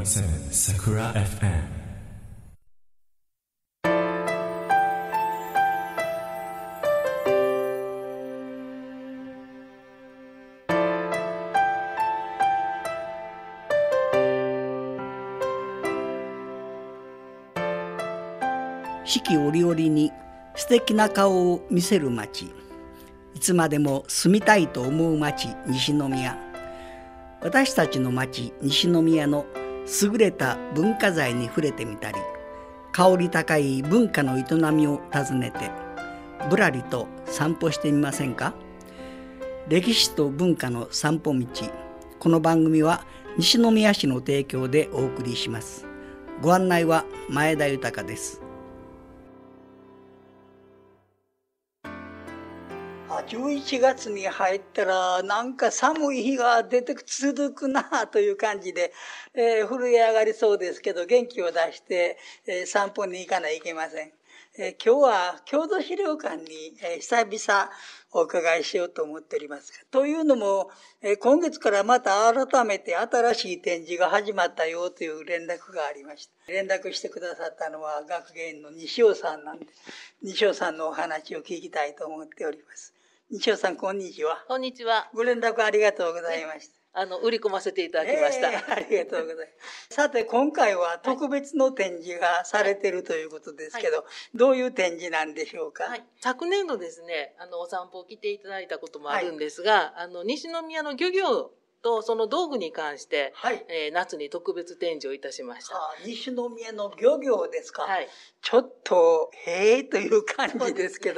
89.7 Sakura FM。 四季折々に素敵な顔を見せる町、いつまでも住みたいと思う町、西宮。私たちの町西宮の優れた文化財に触れてみたり、香り高い文化の営みを訪ねてぶらりと散歩してみませんか。歴史と文化の散歩道。この番組は西宮市の提供でお送りします。ご案内は前田豊です。11月に入ったらなんか寒い日が続くなという感じで、震え上がりそうですけど、元気を出して、散歩に行かないといけません。今日は郷土資料館に、久々お伺いしようと思っております。というのも、今月からまた改めて新しい展示が始まったよという連絡がありました。連絡してくださったのは学芸員の西尾さんなんで、西尾さんのお話を聞きたいと思っております。西尾さん、こんにちは。 こんにちは。 ご連絡ありがとうございました。 売り込ませていただきました。 ありがとうございます。さて、今回は特別の展示がされているということですけど、どういう展示なんでしょうか。 昨年度ですね、お散歩を来ていただいたこともあるんですが、西宮の漁業とその道具に関して、夏に特別展示をいたしました。 西宮の漁業ですか。ちょっとへえという感じですけど、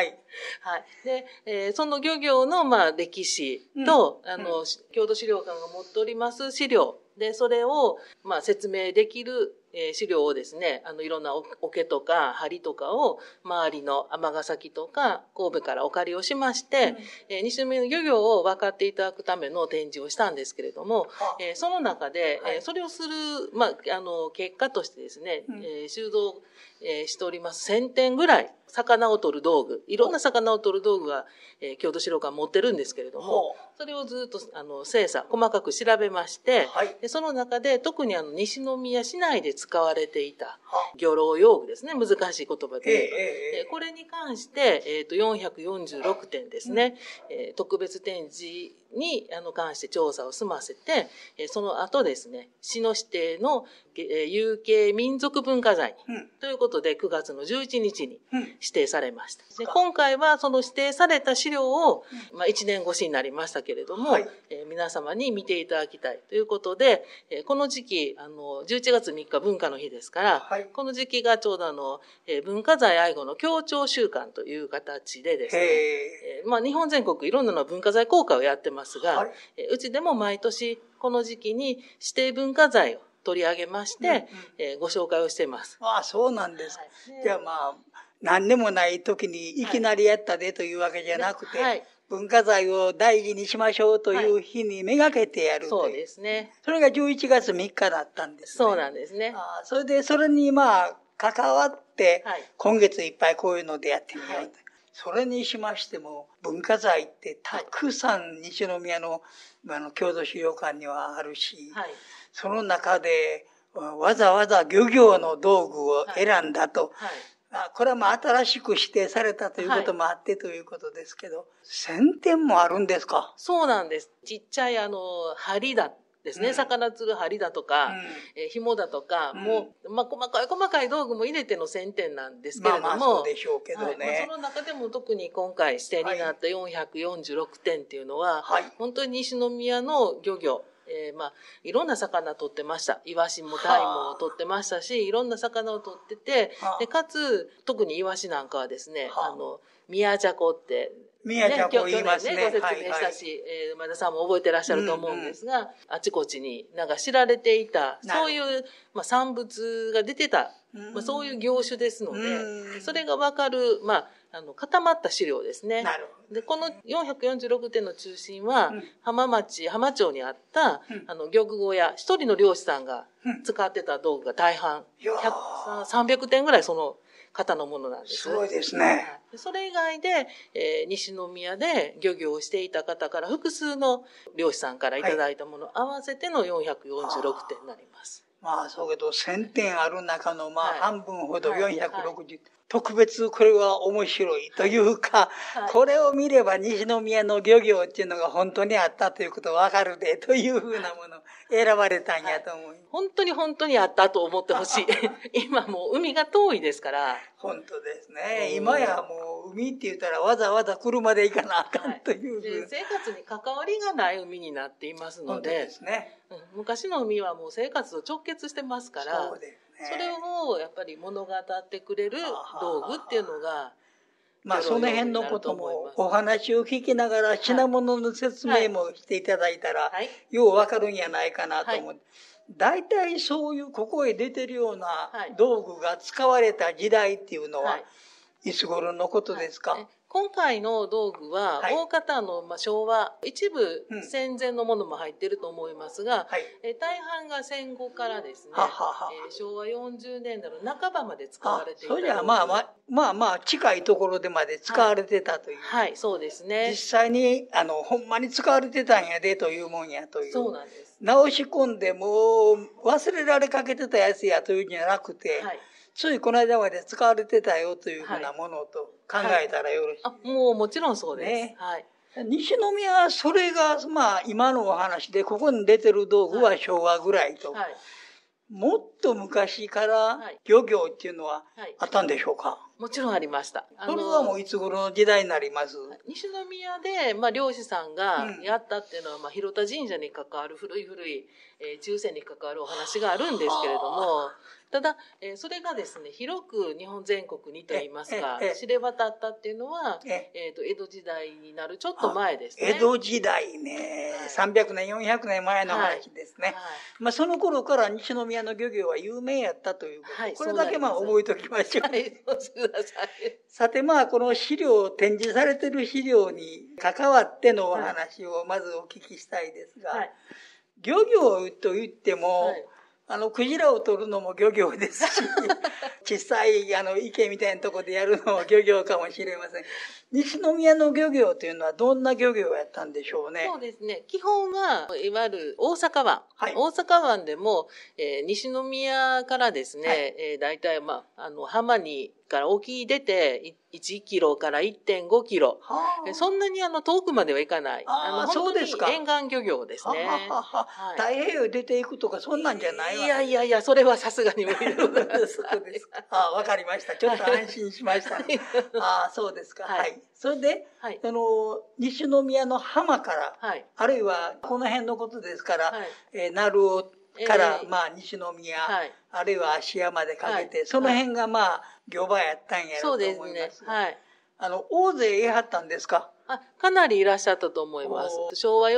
で、その漁業の歴史と、郷土資料館が持っております資料で、それを説明できる資料をですね、いろんな桶とか針とかを周りの尼崎とか神戸からお借りをしまして、西宮の漁業を分かっていただくための展示をしたんですけれども、その中で、それをする、結果としてですね、収蔵しております1000点ぐらい魚を取る道具、いろんな魚を取る道具が、郷土資料館持ってるんですけれども、それをずっと精査細かく調べまして、でその中で特に西宮市内で使われていた漁労用具ですね、難しい言葉で言うと、これに関して、446点ですね、特別展示に関して調査を済ませて、その後ですね、市の指定の有形民族文化財ということで9月の11日に指定されました。で今回はその指定された資料を、1年越しになりましたけれども、皆様に見ていただきたいということで、この時期11月3日文化の日ですから、この時期がちょうど文化財愛護の協調週間という形でですね、日本全国いろんなの文化財公開をやってますが、うちでも毎年この時期に指定文化財を取り上げまして、ご紹介をしています。 そうなんです。じゃあ何でもない時にいきなりやったでというわけじゃなくて、文化財を大事にしましょうという日にめがけてやるという。 そうですね。 それが11月3日だったんですね。 そうなんですね。 それでそれに関わって、今月いっぱいこういうのでやってみようと。それにしましても文化財ってたくさん西宮の郷土資料館にはあるし、その中でわざわざ漁業の道具を選んだと、これは新しく指定されたということもあってということですけど、1000点もあるんですか。 そうなんです。ちっちゃい針だですね、魚釣る針だとか、紐だとか、もう、細かい道具も入れての1000点なんですけれども、 そうでしょうけどね。 その中でも特に今回指定になった446点っていうのは、本当に西宮の漁業、いろんな魚取ってました。イワシもタイも取ってましたし、いろんな魚を取ってて、でかつ特にイワシなんかはですね、宮じゃこって宮じゃこ言いますね。 ご説明したし、前田さんも覚えてらっしゃると思うんですが、あちこちに知られていた、そういう、産物が出てた、そういう業種ですので、それがわかる、固まった資料ですね。で、この446点の中心は、浜町にあった、漁具小屋、一人の漁師さんが使ってた道具が大半、300点ぐらいその方のものなんです。 すごいですね。 それ以外で、西宮で漁業をしていた方から複数の漁師さんからいただいたものを合わせての446点になります。 まあそうけど1000点ある中のまあはい半分ほどはい 460、特別これは面白いというか、 はいこれを見れば西宮の漁業っていうのが本当にあったということがわかるでというふうなものを選ばれたんやと思う。 本当にあったと思ってほしい。今もう海が遠いですから。 本当ですね。今やもう海って言ったらわざわざ車で行かなあかんというふうな。 で生活に関わりがない海になっていますので、 本当ですね。 昔の海はもう生活と直結してますから、 そうですね。 それをやっぱり物語ってくれる道具っていうのが、 まあその辺のこともお話を聞きながら品物の説明もしていただいたら、ようわかるんやないかなと思って。大体そういうここへ出てるような道具が使われた時代っていうのはいつ頃のことですか？ 今回の道具は大方の昭和、一部戦前のものも入ってると思いますが、大半が戦後からですね、昭和40年代の半ばまで使われていた。 それじゃまあ近いところでまで使われてたという。 はい、そうですね。 実際にほんまに使われてたんやでというもんやという。 そうなんです。 直し込んでもう忘れられかけてたやつやというんじゃなくて、ついこの間まで使われてたよというふうなものと考えたらよろしい。 もちろんそうです。 ね。西宮はそれがまあ今のお話でここに出てる道具は昭和ぐらいと。もっと昔から漁業っていうのはあったんでしょうか？ もちろんありました。 それはもういつ頃の時代になります？ 西宮で、漁師さんがやったっていうのは、広田神社に関わる古い、中世に関わるお話があるんですけれども、ただ、それがですね、広く日本全国にといいますか、知れ渡ったっていうのは、江戸時代になるちょっと前ですね。 江戸時代ね、300年、400年前の話ですね。まあその頃から西宮の漁業は有名やったということ。これだけ覚えておきましょう。さてこの資料、展示されている資料に関わってのお話をまずお聞きしたいですが、漁業といっても、クジラを取るのも漁業ですし、小さい池みたいなところでやるのも漁業かもしれません。西宮の漁業というのはどんな漁業やったんでしょうね。 そうですね。基本はいわゆる大阪湾。大阪湾でも、西宮からですね、大体浜にから沖に出て1キロから 1.5 キロ。そんなに遠くまでは行かない。本当に沿岸漁業ですね。 太平洋出ていくとかそんなんじゃないわ。 いや、それはさすがに無理でございます。 そうですか。わかりました。ちょっと安心しました。そうですか。それで、西宮の浜から、あるいはこの辺のことですから、鳴尾から西宮、あるいは芦屋までかけて、その辺が漁場やったんやろうと思います。大勢いはったんですか？ かなりいらっしゃったと思います。昭和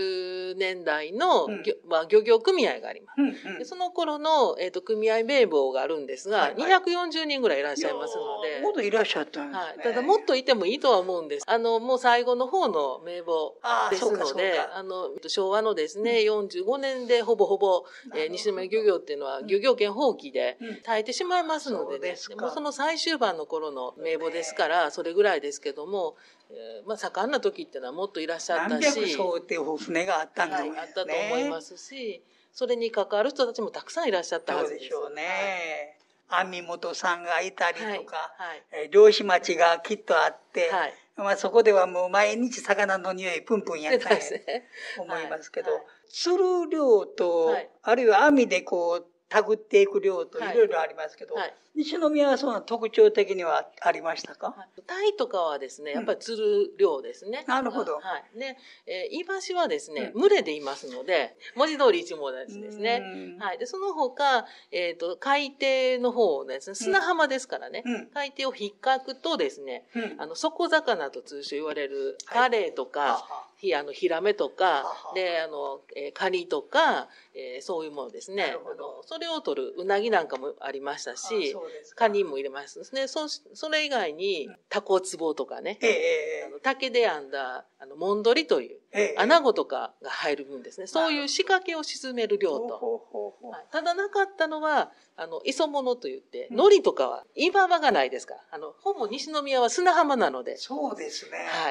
40年代の漁業組合があります。その頃の組合名簿があるんですが、240人ぐらいいらっしゃいますので。 もっといらっしゃったんですね。 ただもっといてもいいとは思うんです。もう最後の方の名簿ですので、昭和のですね、45年でほぼほぼ西宮漁業っていうのは漁業権放棄で耐えてしまいますのでね。もうその最終盤の頃の名簿ですから、それぐらいですけども、盛んな時っていうのはもっといらっしゃったし、 何百艘っていう船があったんだもんね。 あったと思いますし、それに関わる人たちもたくさんいらっしゃったはずです。 そうでしょうね。網本さんがいたりとか、漁師町がきっとあって、そこではもう毎日魚の匂いプンプンやったんやと思いますけど、釣る漁と、あるいは網で手繰っていく漁といろいろありますけど、西宮はその特徴的にはありましたか？ タイとかはですね、やっぱり釣る漁ですね。 なるほど。 で、イワシはですね、群れでいますので、文字通り一網打尽ですね。で、その他、海底の方ですね、砂浜ですからね、海底を引っかくとですね、底魚と通称言われるカレイとか、ヒラメとか、で、カニとか、そういうものですね。それを取るうなぎなんかもありましたし、カニも入れますですね。それ以外に、タコツボとかね、竹で編んだ、モンドリという、穴子とかが入る分ですね。そういう仕掛けを沈める漁と。ただなかったのは、磯物といって、海苔とかは岩場がないですから、ほぼ西宮は砂浜なので。 そうですね。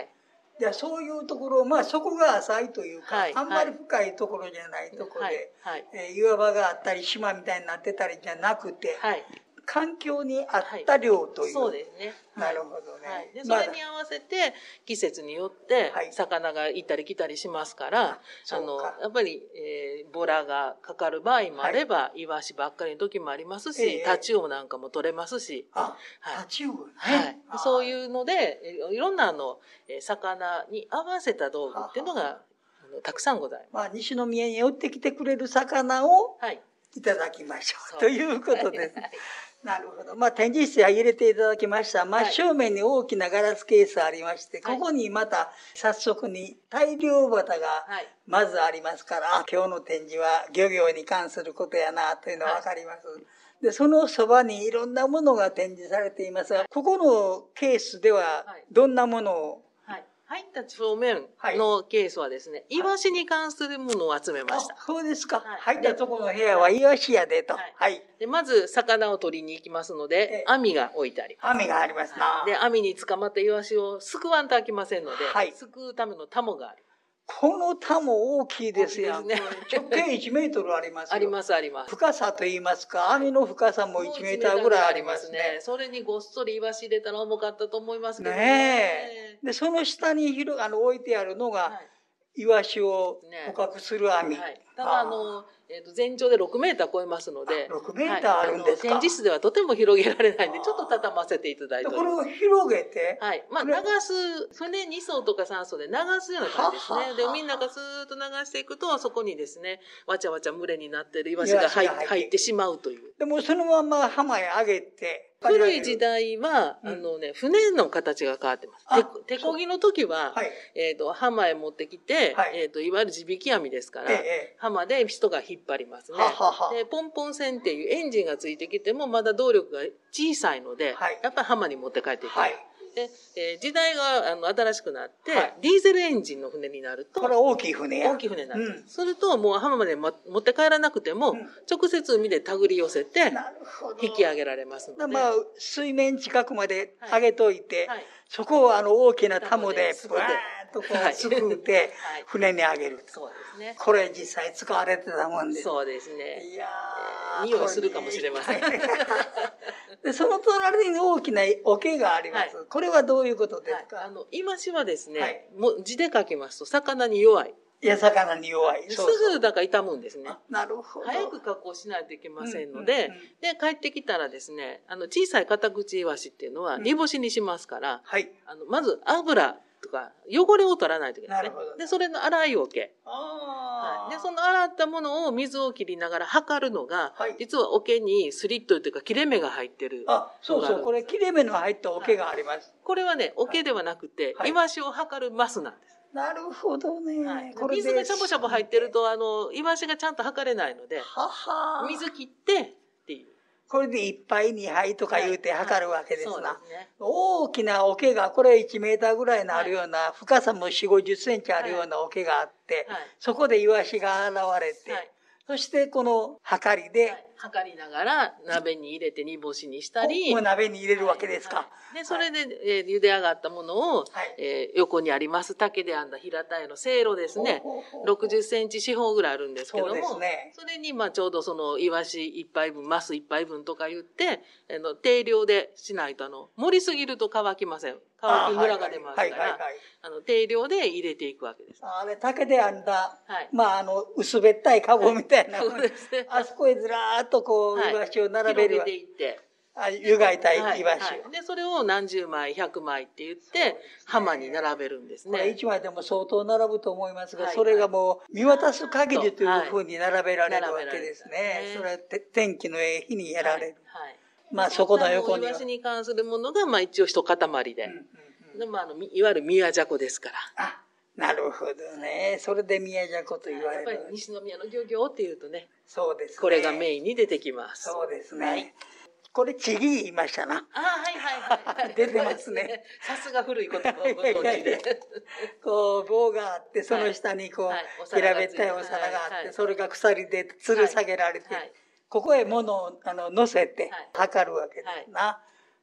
じゃあそういうところ、まあ底が浅いというか、 はいあんまり深いところじゃないところで、 はい岩場があったり島みたいになってたりじゃなくて、 はい環境に合った量という。 そうですね。 なるほどね。 はい、でそれに合わせて季節によって魚が行ったり来たりしますから、やっぱり、ボラがかかる場合もあれば、イワシばっかりの時もありますし、タチウオなんかも取れますし、 タチウオね、 そういうのでいろんな魚に合わせた道具っていうのがたくさんございます。 まあ、西宮に寄ってきてくれる魚をいただきましょう、ということです。なるほど。まあ、展示室へ入れていただきました。真正面に大きなガラスケースありまして、ここにまた早速に大漁旗がまずありますから、今日の展示は漁業に関することやなというのがわかります。で、そのそばにいろんなものが展示されていますが、ここのケースではどんなものを、 入った正面のケースはですね、イワシに関するものを集めました。 そうですか。入ったところの部屋はイワシやでと。 でまず魚を取りに行きますので、網が置いてあります。 網がありますな。 で網に捕まったイワシをすくわんとあきませんので、すくうためのタモがあります。 このタモ大きいですよね。直径1メートルありますよ。 ありますあります。 深さと言いますか、網の深さも1メーターぐらいありますね。 それにごっそりイワシ入れたら重かったと思いますけどね。で、その下に置いてあるのが、イワシを捕獲する網。 ただ全長で6メーター超えますので、 6メーターあるんですか。 展示室ではとても広げられないんで、ちょっと畳ませていただいて。 これを広げて、 まあ流す、船2艘とか3艘で流すような感じですね。で、海の中スーッと流していくと、そこにですね、わちゃわちゃ群れになってるイワシが入ってしまうという。 でもそのまま浜へ上げて、 古い時代は、船の形が変わってます。手漕ぎの時は、浜へ持ってきて、いわゆる地引き網ですから、浜で人が引っ張りますね。で、ポンポン船っていうエンジンがついてきても、まだ動力が小さいので、やっぱり浜に持って帰っていく。で、時代が新しくなって、ディーゼルエンジンの船になると、 これ大きい船や。 大きい船になる。すると、もう浜まで持って帰らなくても、直接海で手繰り寄せて、引き上げられますので。 まあ、水面近くまで上げといて、そこを大きなタモで、ブワーッとこう、すくって、船に上げる。 そうですね。 これ実際使われてたもんで。 そうですね。 いやー、匂いするかもしれません。 で、その隣に大きな桶があります。これはどういうことですか。 イワシはですね、字で書きますと、魚に弱い。 いや、魚に弱い。 すぐだから傷むんですね。 なるほど。 早く加工しないといけませんので、で、帰ってきたらですね、小さいカタクチイワシっていうのは煮干しにしますから、まず油とか汚れを取らないといけないですね。で、それの洗い桶。で、その洗ったものを水を切りながら測るのが、実は桶にスリットというか切れ目が入ってる。 そうそう、これ切れ目の入った桶があります。 これはね、桶ではなくて、イワシを測るマスなんです。 なるほどね。 水がシャボシャボ入ってると、イワシがちゃんと測れないので、水切ってっていう。 これで1杯2杯とか言うて測るわけですな。大きな桶が、これ1メーターぐらいのあるような、深さも4、50センチあるような桶があって、そこでイワシが現れて、そしてこの測りで、 測りながら鍋に入れて煮干しにしたり。 もう鍋に入れるわけですか。 で、それで、茹で上がったものを、横にあります竹で編んだ平たいのせいろですね。60センチ四方ぐらいあるんですけども、それにちょうどそのイワシ1杯分、マス1杯分とか言って、定量でしないと盛りすぎると乾きません。乾きムラが出ますから、定量で入れていくわけです。 あれ、竹で編んだ、薄べったいカゴみたいな。あそこへずらーっとこう、イワシを並べる。 広げていって。 湯がいたイワシを。 で、それを何十枚、100枚って言って、浜に並べるんですね。 これ1枚でも相当並ぶと思いますが、それがもう見渡す限りというふうに並べられるわけですね。それは天気のええ日にやられる。まあそこの横には。 イワシに関するものが、一応一塊で。いわゆる宮じゃこですから。 なるほどね。それで宮じゃこと言われる。 やっぱり西宮の漁業っていうとね。 そうですね。 これがメインに出てきます。 そうですね。これ、ちぎ言いましたな。出てますね。 さすが古い言葉をご存知で。 こう、棒があって、その下にこう、平べったいお皿があって、それが鎖で吊る下げられて、ここへ物を乗せて測るわけですな。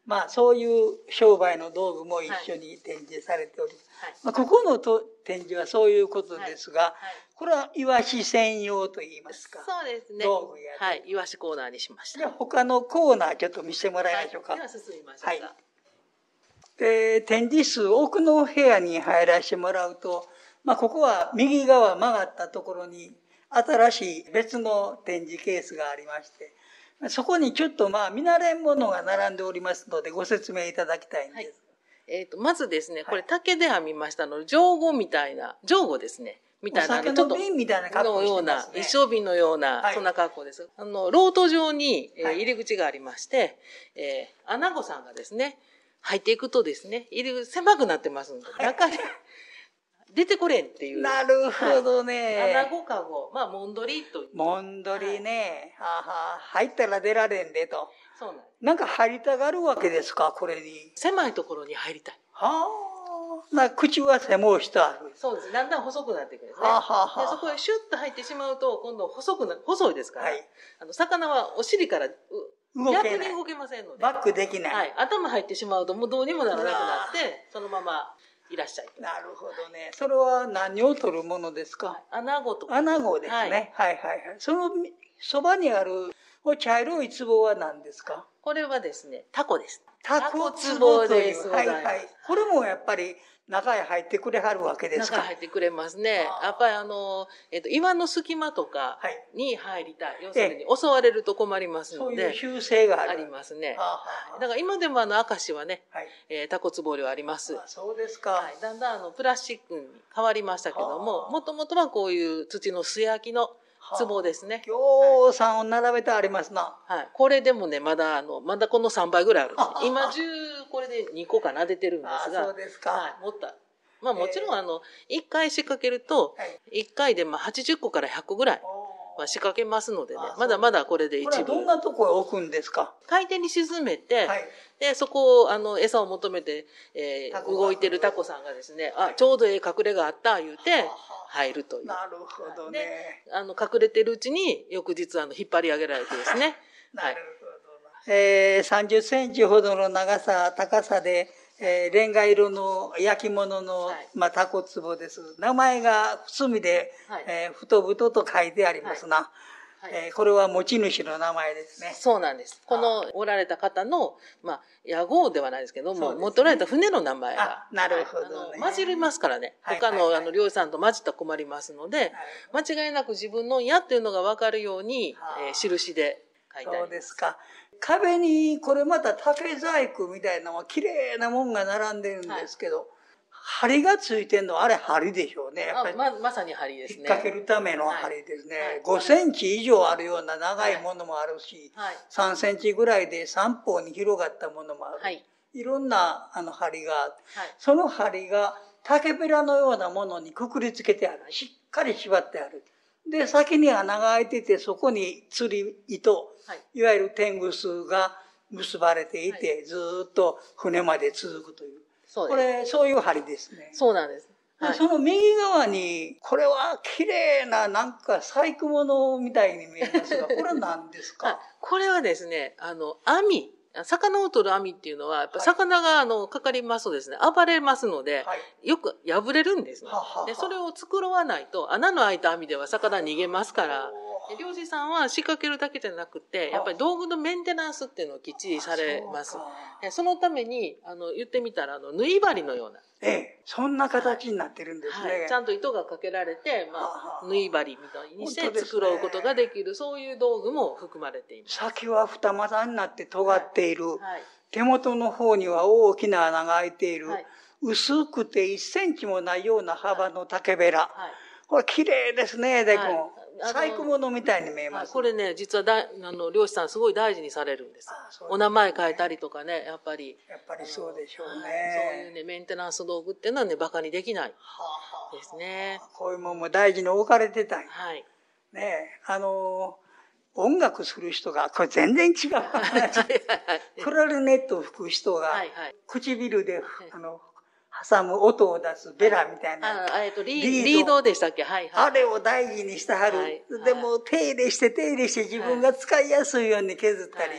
まあそういう商売の道具も一緒に展示されております。 はい。 まあ、ここの展示はそういうことですが、 はい。 これはイワシ専用といいますか。 そうですね。 道具や、 はい。イワシコーナーにしました。 じゃあ他のコーナーちょっと見せてもらいましょうか。 では進みましょうか。 はい。展示室奥の部屋に入らせてもらうと、まあここは右側曲がったところに新しい別の展示ケースがありまして、そこにちょっとまあ見慣れんものが並んでおりますのでご説明いただきたいんです。 はい、まずですね、これ竹で編みましたので、上後みたいな、上後ですね。みたいな、 お酒の瓶みたいな格好してますね。 一升瓶のような、そんな格好です。ロート状に、入り口がありまして、穴子さんがですね、入っていくとですね、入り口狭くなってますので、中で出てこれんっていう。 なるほどね。 穴子かご、まあ、もんどりという。 もんどりね。入ったら出られんでと。 そうなんです。 なんか入りたがるわけですか、これに。 狭いところに入りたい。 口は狭い人ある。 そうです。だんだん細くなっていくんですね。でそこへシュッと入ってしまうと、今度細いですから、魚はお尻から逆に動けませんので。 バックできない。 はい。頭入ってしまうともうどうにもならなくなって、そのままいらっしゃい。 なるほどね。それは何を取るものですか？ 穴子とか。 穴子ですね。はい。そのそばにある茶色い壺は何ですか？ これはですね、タコです。 タコ壺です。はい。これもやっぱり中へ入ってくれはるわけですか？ 中へ入ってくれますね。やっぱり岩の隙間とかに入りたい。要するに襲われると困りますので。 そういう習性がある。 ありますね。だから今でも明石はね、タコ壺漁あります。 そうですか。 だんだんプラスチックに変わりましたけども、もともとはこういう土の素焼きの壺ですね。 ぎょうさんを並べてありますな。 はい。これでもね、まだこの3倍ぐらいあるんです。今中、これで2個かな出てるんですが。 そうですか。 はい。もった。まあもちろん1回仕掛けると、1回で80個から100個ぐらいは仕掛けますのでね、まだまだこれで一部。 これはどんなとこへ置くんですか？ 海底に沈めて、で、そこを餌を求めて、動いてるタコさんがですね、ちょうど隠れがあった言うて、入るという。 なるほどね。 隠れてるうちに、翌日引っ張り上げられてですね。 なるほど。30センチほどの高さで、レンガ色の焼き物の、タコ壺です。名前が墨で、ふとぶとと書いてありますな。これは持ち主の名前ですね。 そうなんです。このおられた方の、屋号ではないですけども、持っておられた船の名前が。 なるほどね。 混じりますからね。他の漁師さんと混じったら困りますので、間違いなく自分の矢っていうのが分かるように、印で書いてあります。 そうですか。壁にこれまた竹細工みたいなのは綺麗なもんが並んでるんですけど、針がついてんのあれ針でしょうね。やっぱりまさに針ですね。 引っ掛けるための針ですね。5センチ以上あるような長いものもあるし、3センチぐらいで三方に広がったものもある。いろんな針があって、その針が竹べらのようなものにくくりつけてある。しっかり縛ってある。で、先に穴が開いてて、そこに釣り糸、いわゆる天ぐすが結ばれていて、ずっと船まで続くという。これ、そういう針ですね。 そうなんです。 その右側に、これは綺麗ななんか細工物みたいに見えますが、これは何ですか？ これはですね、網。魚を取る網っていうのは、やっぱ魚がかかりますとですね、暴れますので、よく破れるんですね。で、それを繕わないと、穴の開いた網では魚逃げますから、漁師さんは仕掛けるだけじゃなくて、やっぱり道具のメンテナンスっていうのをきっちりされます。そのために、言ってみたら、縫い針のような。 そんな形になってるんですね。 ちゃんと糸がかけられて、縫い針みたいにして繕うことができる、そういう道具も含まれています。 先は二股になって尖っている。手元の方には大きな穴が開いている。薄くて1センチもないような幅の竹べら。これ綺麗ですね、でも。細工物みたいに見えます。 これね、実は漁師さんすごい大事にされるんです。お名前変えたりとかね、やっぱりそうでしょうね。 そういうね、メンテナンス道具っていうのはね、馬鹿にできないですね。 こういうもんも大事に置かれてたんや。 はい。 ね音楽する人が、これ全然違う。クラリネットを吹く人が、唇で、挟む音を出すベラみたいな。 リードでしたっけ？ あれを大事にしてはる。でも手入れして自分が使いやすいように削ったり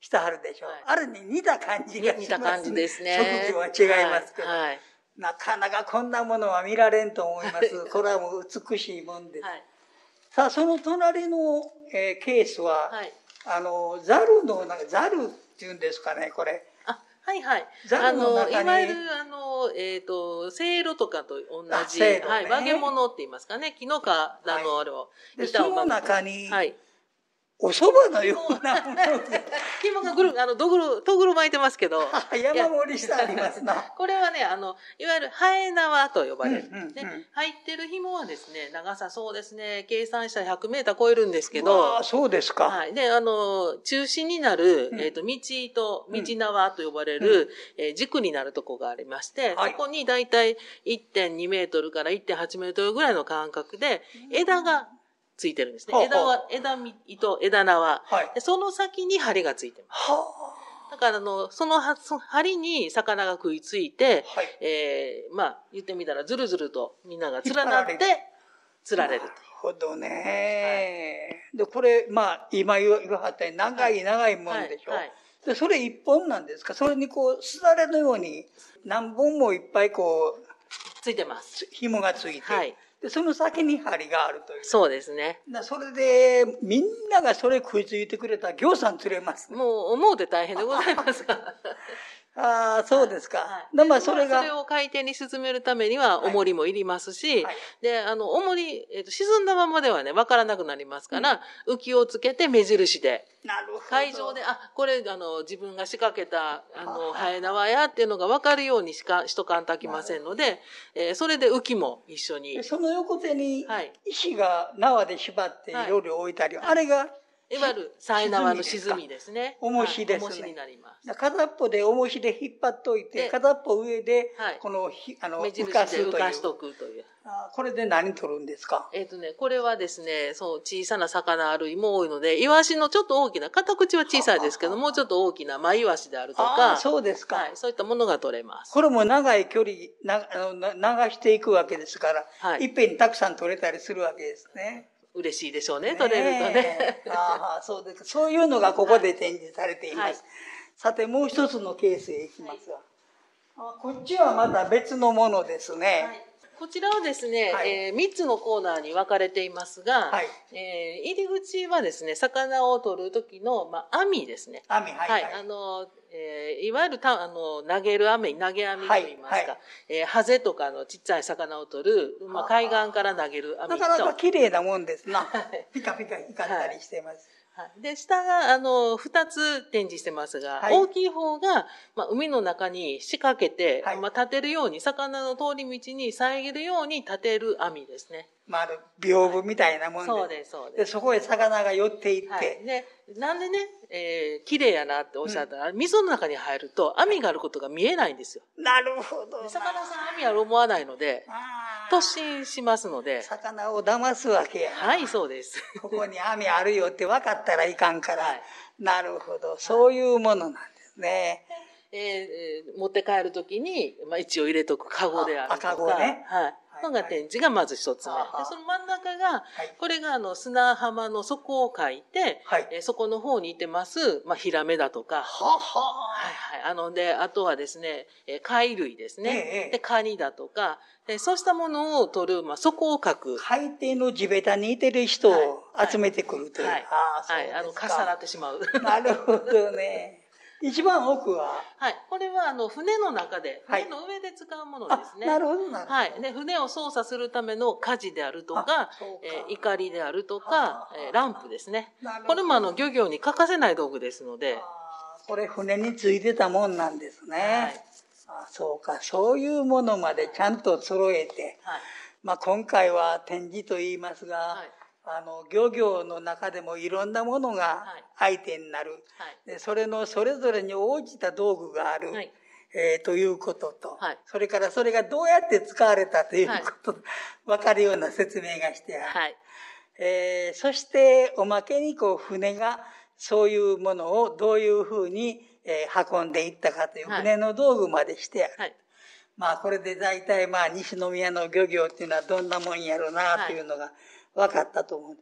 してはるでしょ。 はいあれに似た感じがします。 似た感じですね。 職業は違いますけど。 はい。 なかなかこんなものは見られんと思います。これはもう美しいもんです。 はい。 さあ、その隣の、ケースは、 はい。 ザルの、ザルっていうんですかね、これ。 はいはい。 ザルの中にいわゆる、せいろとかと同じ、 せいろねはい、曲げ物って言いますかね、木の皮、あれを、 で、その中に、 はい。 お蕎麦のようなものが、 紐がぐる、とぐる巻いてますけど。 山盛りしてありますな。 これはね、いわゆるハエ縄と呼ばれる。 うんうんうんで、入ってる紐はですね、長さそうですね、計算したら100メーター超えるんですけど。 ああ、そうですか。 はい。で、中心になる、道糸、道縄と呼ばれる、軸になるとこがありまして、 はいそこにだいたい 1.2 メートルから 1.8 メートルぐらいの間隔で、枝がついてるんですね。 ほうほう枝糸、枝縄。 はいでその先に針がついてます。 はだからその針に魚が食いついて、 はい言ってみたらずるずるとみんなが連なって釣られるという。 なるほどね。で、これ、今言わはったように長いもんでしょ。 はいで、それ一本なんですか？それにすだれのように何本もいっぱいついてます。 紐がついて、 はいで、その先に針があるという。 そうですね。 それで、みんながそれ食いついてくれたら、ぎょうさん釣れますね。 もう思うて大変でございますが。 ああ、そうですか。 はいそれが。 それを海底に沈めるためには、重りもいりますし、 はいで、重り、沈んだままではね、わからなくなりますから、浮きをつけて目印で、 なるほど。 海上で、これ、自分が仕掛けた、ハエ縄やっていうのがわかるようにしとかんとあきませんので、それで浮きも一緒に。 でその横手にはい、 石が縄で縛っていろいろ置いたり、あれが、 いわゆる、さえ縄の沈みですね。 重しですね。 重しになります。 片っぽで重しで引っ張っといて、 で片っぽ上ではい、目印浮かすでという。 浮かしとくという。 これで何取るんですか？ これはですね、そう、小さな魚類も多いので、イワシのちょっと大きな、片口は小さいですけど、もうちょっと大きなマイワシであるとか、 そうですか。 はい、そういったものが取れます。 これも長い距離流していくわけですから、 はいいっぺんにたくさん取れたりするわけですね。 嬉しいでしょうね、取れるとね。 そうです。そういうのがここで展示されています。 はいさて、もう一つのケースへ行きますが、こっちはまた別のものですね。 はいこちらはですね、 はい 3つのコーナーに分かれていますが、 はい入り口はですね、魚を取る時の、網ですね。 網、はい。 いわゆる投げる網、投げ網といいますか、 はいはハゼとかのちっちゃい魚を取る、海岸から投げる網と。 なかなか綺麗なもんですな。ピカピカ光ったりしてます。 はいで、下が、2つ展示してますが、 はい大きい方が、海の中に仕掛けて、 はい立てるように、魚の通り道に遮るように立てる網ですね。 屏風みたいなもんで。 そうです、そうで、 です。 そこへ魚が寄っていって、 はい。で、なんでね、綺麗やなっておっしゃったら、水の中に入ると網があることが見えないんですよ。 なるほどな。 で魚さん網ある思わないので、突進しますので。 魚を騙すわけや。 はい、そうです。 ここに網あるよって分かったらいかんから。 はいなるほど。そういうものなんですね。 持って帰るときに、一応入れとくカゴであるとか。 カゴねはい。のが展示がまず一つ目。で、その真ん中が、これが砂浜の底を書いて、そこの方にいてます、ヒラメだとか。はいはい。で、あとはですね、貝類ですね。で、カニだとか、そうしたものを取る、底を書く。 海底の地べたにいてる人を集めてくるという。 はい。 そうですか。 重なってしまう。 なるほどね。一番奥ははい。これは、船の中で、船の上で使うものですね。 なるほど、なるほど。 はい。で、船を操作するための舵であるとか、怒りであるとか、ランプですね。これも漁業に欠かせない道具ですので。 これ船についてたもんなんですね。そうか。そういうものまでちゃんと揃えて。今回は展示と言いますが、漁業の中でもいろんなものが相手になる。でそれのそれぞれに応じた道具がある。ということと、それからそれがどうやって使われたということ、わかるような説明がしてある。そしておまけに船がそういうものをどういうふうに運んでいったかという船の道具までしてある。これで大体西宮の漁業っていうのはどんなもんやろうなというのが分かったと思う。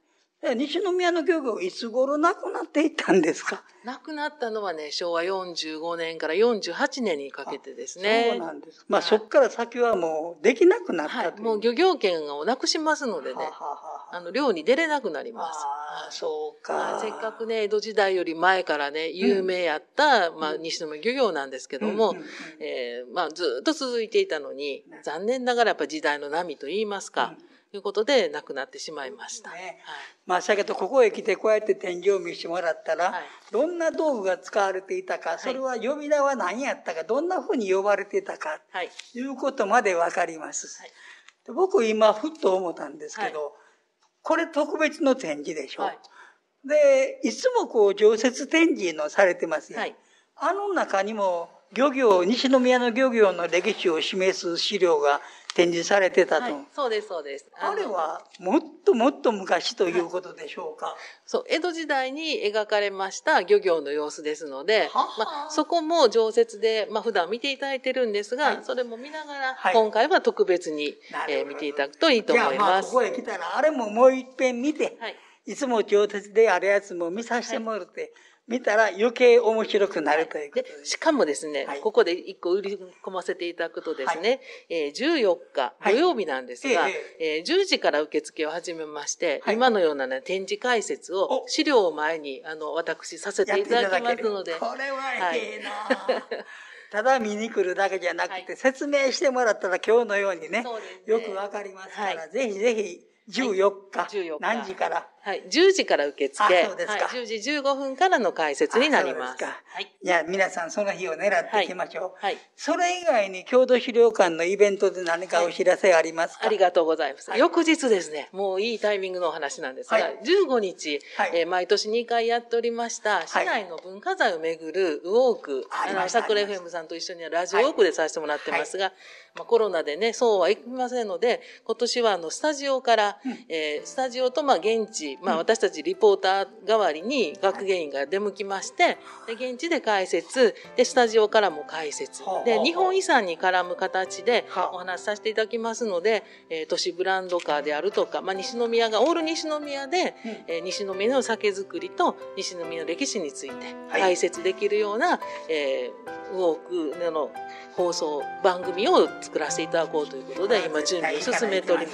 西宮の漁業いつ頃なくなっていったんですか？ 亡くなったのはね、昭和45年から48年にかけてですね。 そうなんです。まあ、そこから先はもうできなくなったという。 もう漁業権をなくしますのでね、漁に出れなくなります。 そうか。 せっかくね、江戸時代より前からね、有名やった、西宮漁業なんですけども、ずっと続いていたのに、残念ながらやっぱ時代の波と言いますか、ということで亡くなってしまいました。 だけどここへ来てこうやって展示を見せてもらったら、どんな道具が使われていたか、それは呼び名は何やったか、どんなふうに呼ばれていたか、いうことまでわかります。で僕今ふっと思ったんですけど、これ特別の展示でしょ。で、いつもこう常設展示のされてますよ。あの中にも西宮の漁業の歴史を示す資料が展示されてたと。 そうです、そうです。 あれはもっともっと昔ということでしょうか。 そう、江戸時代に描かれました漁業の様子ですので、そこも常設で、普段見ていただいてるんですが、それも見ながら、今回は特別に、見ていただくといいと思います。 ここへ来たら、あれももう一遍見て、いつも常設であるやつも見させてもらって、見たら余計面白くなるということです。 しかもですね、ここで一個売り込ませていただくとですね、14日土曜日なんですが、10時から受付を始めまして、今のようなね、展示解説を資料を前に、私させていただきますので。 これはええなただ見に来るだけじゃなくて、説明してもらったら今日のようにね、よくわかりますから、ぜひぜひ、14日、何時から？ 10時から受付。そうですか。10時15分からの解説になります。 いや、皆さんその日を狙っていきましょう。それ以外に郷土資料館のイベントで何かお知らせありますか？ ありがとうございます。翌日ですね、もういいタイミングのお話なんですが、15日、毎年2回やっておりました、市内の文化財をめぐるウォーク、桜 FM さんと一緒にラジオウォークでさせてもらってますが、コロナでね、そうはいきませんので、今年はスタジオから、スタジオと現地、私たちリポーター代わりに学芸員が出向きまして、で現地で解説、でスタジオからも解説、で日本遺産に絡む形でお話しさせていただきますので、都市ブランドカーであるとか、西宮がオール西宮で、西宮の酒造りと西宮の歴史について解説できるような、ウォークの放送番組を作らせていただこうということで、今準備を進めております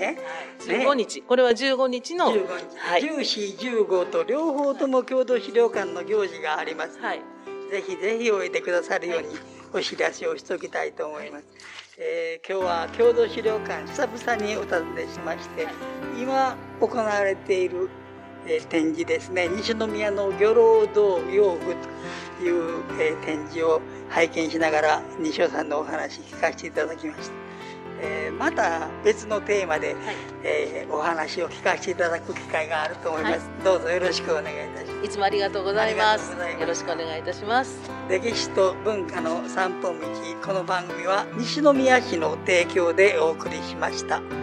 。15日、これは15日の 14、15と両方とも郷土資料館の行事があります。ぜひぜひおいでくださるようにお知らせをしておきたいと思います。今日は郷土資料館久々にお尋ねしまして、今行われている展示ですね、西宮の漁労道用具という、展示を拝見しながら西尾さんのお話聞かせていただきました。また別のテーマで、お話を聞かせていただく機会があると思います。どうぞよろしくお願いいたします。 いつもありがとうございます。よろしくお願いいたします。 歴史と文化の散歩道、この番組は西宮市の提供でお送りしました。